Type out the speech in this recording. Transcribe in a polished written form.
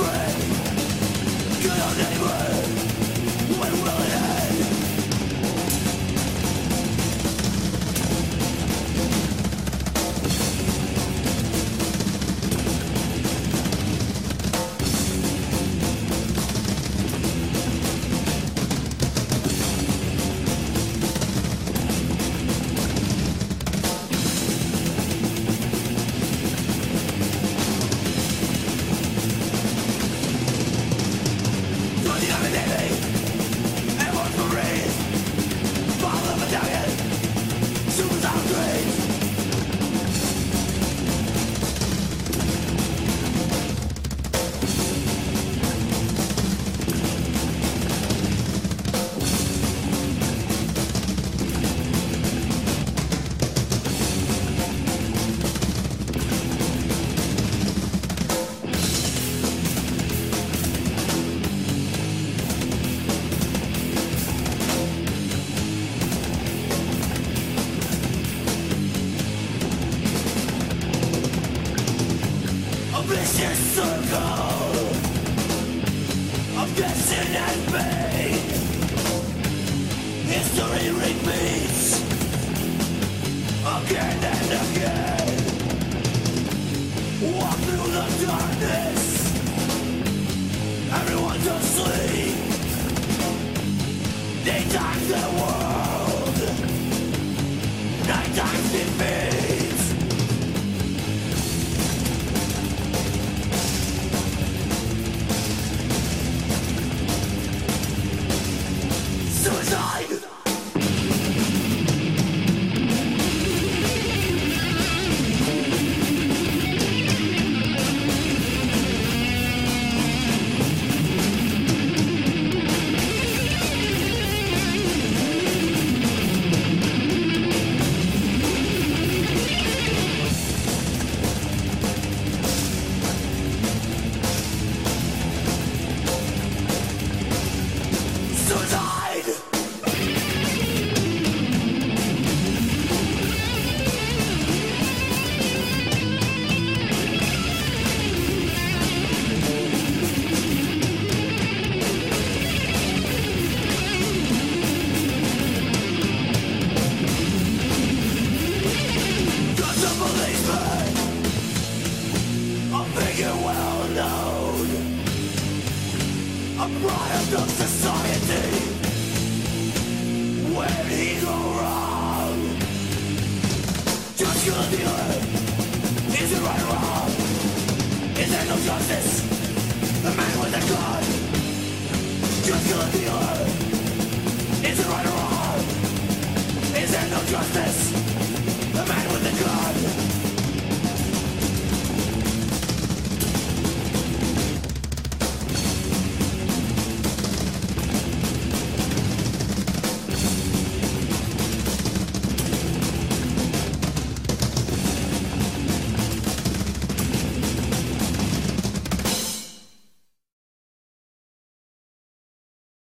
vicious circle of guessing and pain. History repeats again and again. Walk through the darkness, everyone's asleep. Daytime's the world, nighttime's defeat. Suicide! A product of society. Where did he go wrong? Just kill the dealer. Is it right or wrong? Is there no justice?